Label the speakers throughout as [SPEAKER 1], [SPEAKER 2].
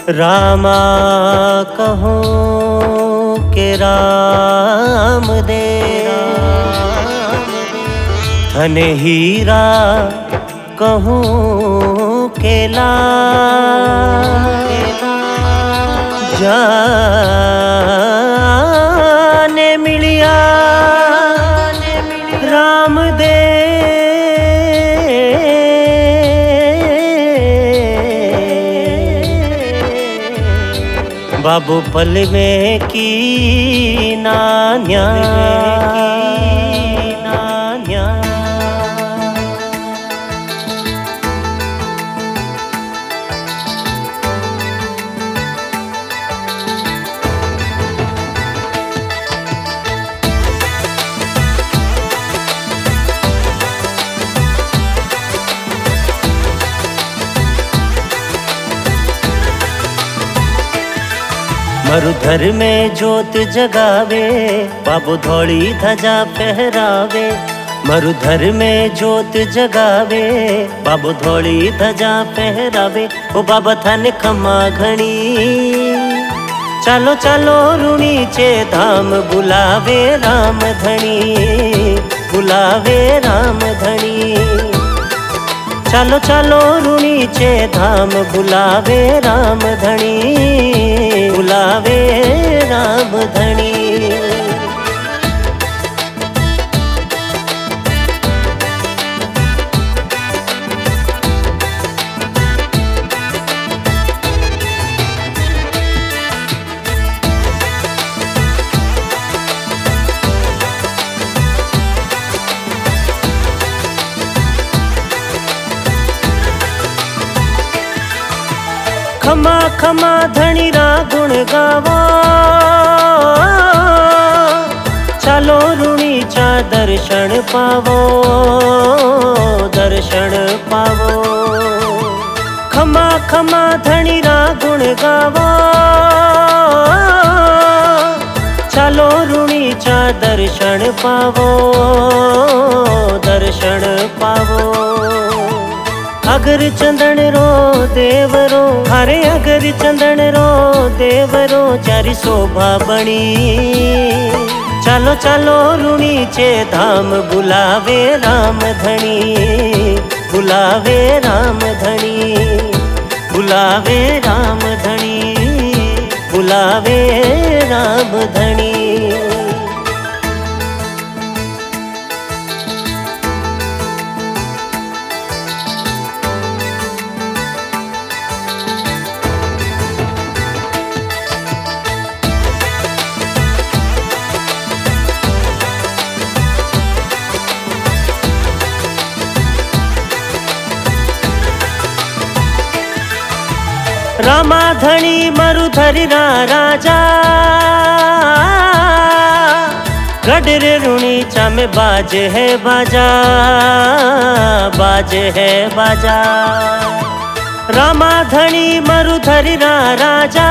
[SPEAKER 1] रामा कहो के राम दे, धन हीरा कहूँ के जाने मिलिया राम दे। बाबू पल में की नान्या मरुधर में जोत जगावे, बाबू धौली ध्वजा फहरावे। मरुधर में जोत जगावे, बाबू धौली ध्वजा फहरावे। ओ बाबा थान खमा घणी, चलो चलो रुणी चे धाम बुलावे राम धनी, बुलावे राम धनी। चलो चलो रुणी चे धाम बुलावे राम धनी, बुलावे राम धनी। खमा खमा धनी रा गुण गावा, चलो रुणी चा दर्शन पावो, दर्शन पावो। खमा खमा धनी रा गुण गावा, चलो रुणी चा दर्शन पावो, दर्शन पावो। अगर चंदन रो देवरो, हरे अगर चंदन रो देवरो, चारी शोभा बनी। चलो चलो रुणी चे धाम बुलावे राम धनी, बुलावे राम धनी, बुलावे राम धनी, बुलावे राम धनी। रामा धनी मरुधर रा राजा, गडर रुणी चा में बाज है बाजा, बाज है बाजा। रामा धनी मरुधर रा राजा,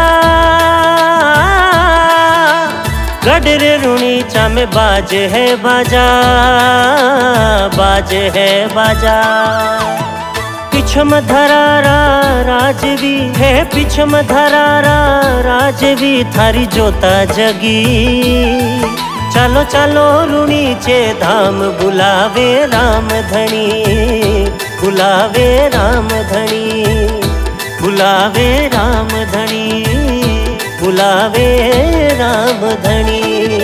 [SPEAKER 1] गडर रुणी चा में बाज है बाजा, बाज है बाजा। पिछम धरारा राजवी है, पिछम धरारा राजवी, थारी जोता जगी। चलो चलो रुणी चे धाम बुलावे राम धनी, बुलावे राम धनी, बुलावे राम धनी, बुलावे राम धनी।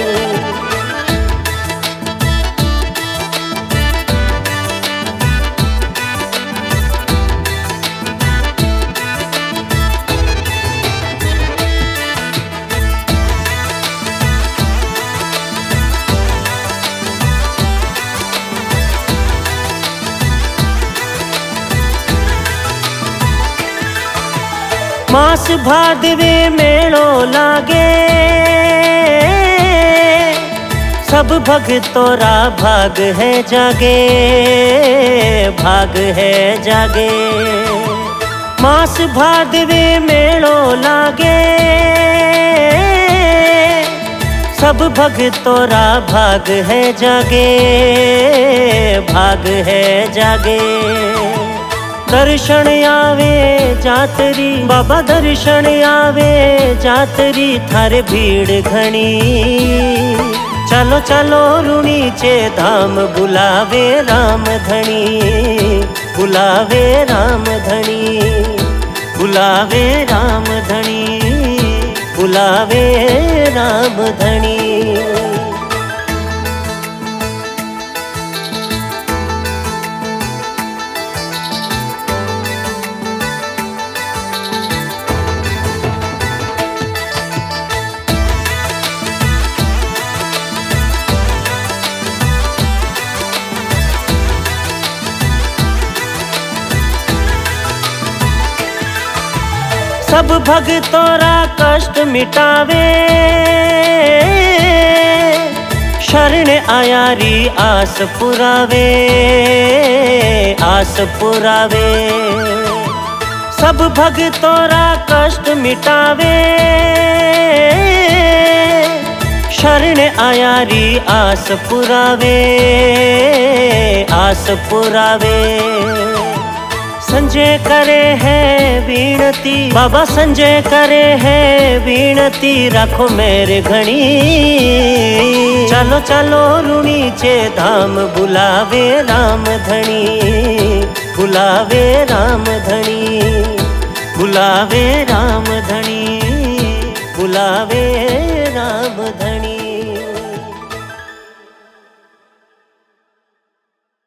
[SPEAKER 1] मास भादवे मेलो लागे, सब भगतोरा भाग है जागे, भाग है जागे। मास भादवे मेलो लागे, सब भगतोरा भाग है जागे, भाग है जागे। दर्शन आवे जातरी बाबा दर्शन आवे जातरी थारे भीड़ घणी। चलो चलो रुणीचे धाम बुलावे राम धनी, बुलावे राम धनी, बुलावे राम धनी, बुलावे राम धनी। सब भगतोरा कष्ट मिटावे, शरण आयारी आस पुरावे, आस पुरावे। सब भगतोरा कष्ट मिटावे, शरण आयारी आस पुरावे, आस पुरावे। संजय करे है विनती बाबा संजय करे है विनती, राखो मेरे घणी। चलो चलो रुणीचे धाम बुलावे राम धनी, बुलावे राम धनी, बुलावे राम धनी, बुलावे